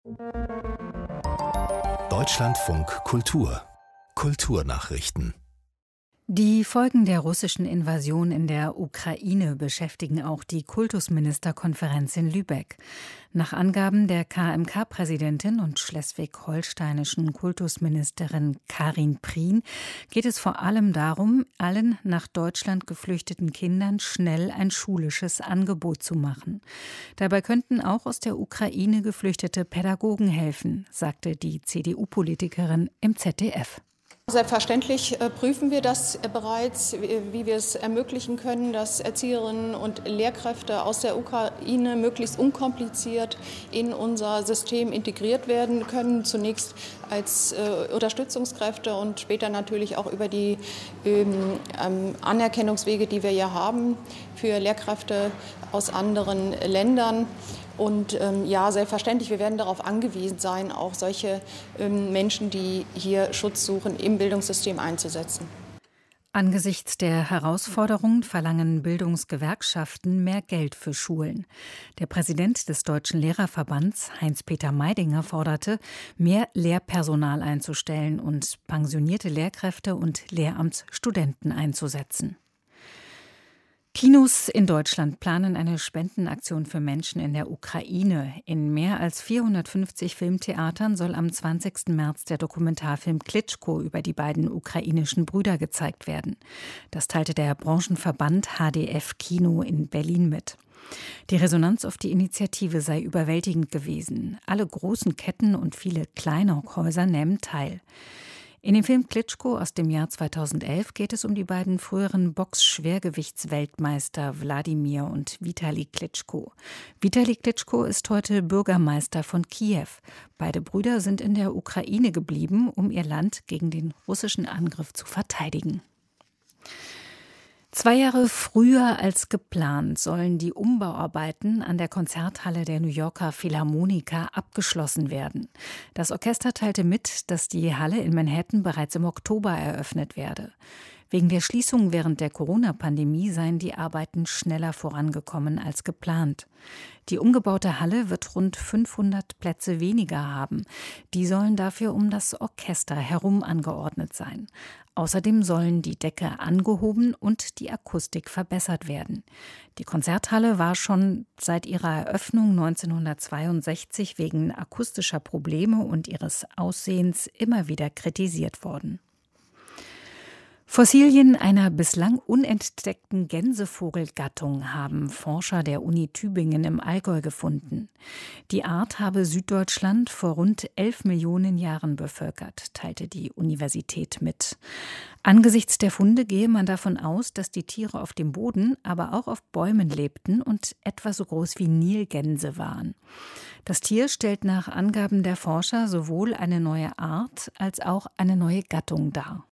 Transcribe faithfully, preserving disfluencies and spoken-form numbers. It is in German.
Deutschlandfunk Kultur Kulturnachrichten. Die Folgen der russischen Invasion in der Ukraine beschäftigen auch die Kultusministerkonferenz in Lübeck. Nach Angaben der K M K-Präsidentin und schleswig-holsteinischen Kultusministerin Karin Prien geht es vor allem darum, allen nach Deutschland geflüchteten Kindern schnell ein schulisches Angebot zu machen. Dabei könnten auch aus der Ukraine geflüchtete Pädagogen helfen, sagte die C D U-Politikerin im Z D F. Selbstverständlich äh, prüfen wir das äh, bereits, wie, wie wir es ermöglichen können, dass Erzieherinnen und Lehrkräfte aus der Ukraine möglichst unkompliziert in unser System integriert werden können. Zunächst als äh, Unterstützungskräfte und später natürlich auch über die ähm, ähm, Anerkennungswege, die wir ja haben für Lehrkräfte aus anderen Ländern. Und ähm, ja, selbstverständlich, wir werden darauf angewiesen sein, auch solche ähm, Menschen, die hier Schutz suchen, im Bildungssystem einzusetzen. Angesichts der Herausforderungen verlangen Bildungsgewerkschaften mehr Geld für Schulen. Der Präsident des Deutschen Lehrerverbands, Heinz-Peter Meidinger, forderte, mehr Lehrpersonal einzustellen und pensionierte Lehrkräfte und Lehramtsstudenten einzusetzen. Kinos in Deutschland planen eine Spendenaktion für Menschen in der Ukraine. In mehr als vierhundertfünfzig Filmtheatern soll am zwanzigsten März der Dokumentarfilm Klitschko über die beiden ukrainischen Brüder gezeigt werden. Das teilte der Branchenverband H D F Kino in Berlin mit. Die Resonanz auf die Initiative sei überwältigend gewesen. Alle großen Ketten und viele kleine Häuser nehmen teil. In dem Film Klitschko aus dem Jahr zweitausendelf geht es um die beiden früheren Box-Schwergewichtsweltmeister Wladimir und Vitali Klitschko. Vitali Klitschko ist heute Bürgermeister von Kiew. Beide Brüder sind in der Ukraine geblieben, um ihr Land gegen den russischen Angriff zu verteidigen. Zwei Jahre früher als geplant sollen die Umbauarbeiten an der Konzerthalle der New Yorker Philharmoniker abgeschlossen werden. Das Orchester teilte mit, dass die Halle in Manhattan bereits im Oktober eröffnet werde. Wegen der Schließung während der Corona-Pandemie seien die Arbeiten schneller vorangekommen als geplant. Die umgebaute Halle wird rund fünfhundert Plätze weniger haben. Die sollen dafür um das Orchester herum angeordnet sein. Außerdem sollen die Decke angehoben und die Akustik verbessert werden. Die Konzerthalle war schon seit ihrer Eröffnung neunzehnhundertzweiundsechzig wegen akustischer Probleme und ihres Aussehens immer wieder kritisiert worden. Fossilien einer bislang unentdeckten Gänsevogelgattung haben Forscher der Uni Tübingen im Allgäu gefunden. Die Art habe Süddeutschland vor rund elf Millionen Jahren bevölkert, teilte die Universität mit. Angesichts der Funde gehe man davon aus, dass die Tiere auf dem Boden, aber auch auf Bäumen lebten und etwa so groß wie Nilgänse waren. Das Tier stellt nach Angaben der Forscher sowohl eine neue Art als auch eine neue Gattung dar.